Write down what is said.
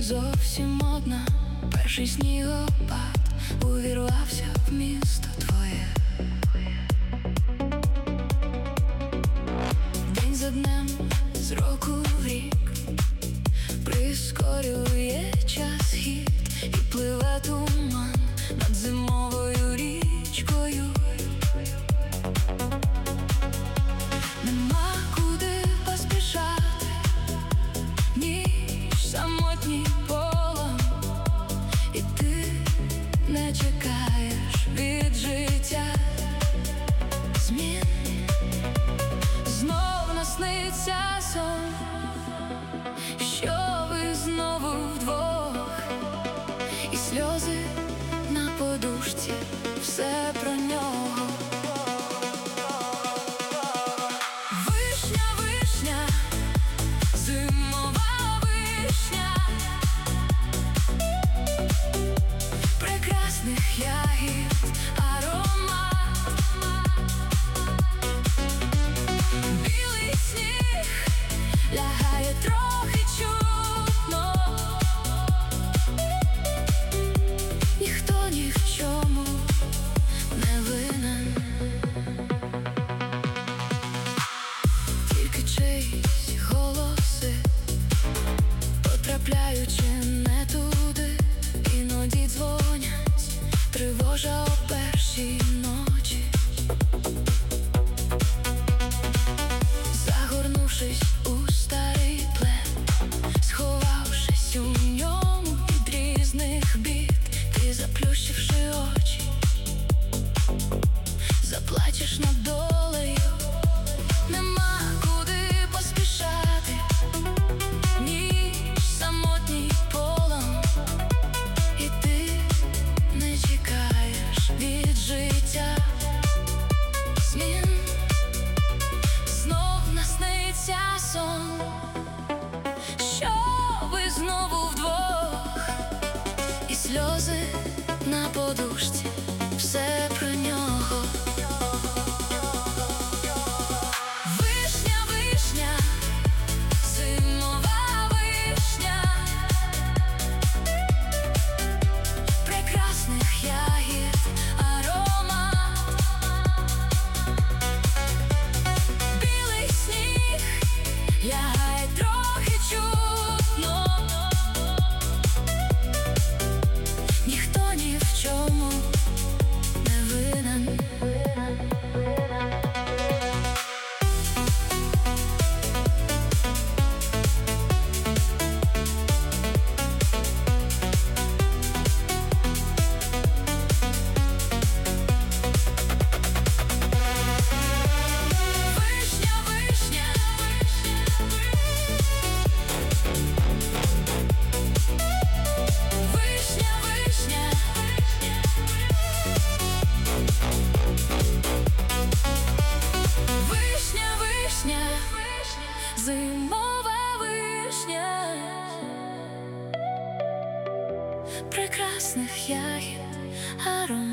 зовсім одна, перший снігопад увірвався в місто твоє. День за днем, з року в рік прискорює час хід, і пливе туман над зимовою річкою. Нема куди поспішати, ніж самотній полон, і ти не чекаєш від життя змін. Знов насниться сон, що ви знову вдвох, і сльози на подушці, все про нього. Вишня, вишня, зимова вишня, прекрасних ягід аромат. Білий сніг лягає трохи чутно, ніхто ні в чому не винен, тільки чиїсь голоси, потрапляючи не туди, іноді дзвонять, тривожа о першій ночі. Загорнувшись у старий плед, сховавшись у ньому від різних бід, ти, заплющивши очі, заплачеш над долею. Нема куди поспішати, ніж самотній полон, і ти не чекаєш від життя змін. Знов насниться сон, що ви знову вдвох, і сльози на подушці, все про нього. Вишня, вишня, зимова вишня, прекрасних ягід аромат. Білий сніг лягає трохи чутно, ніхто ні в чому не винен. Вишня, вишня, вишня, вишня, вишня, вишня, зимова вишня, прекрасних ягід аромат.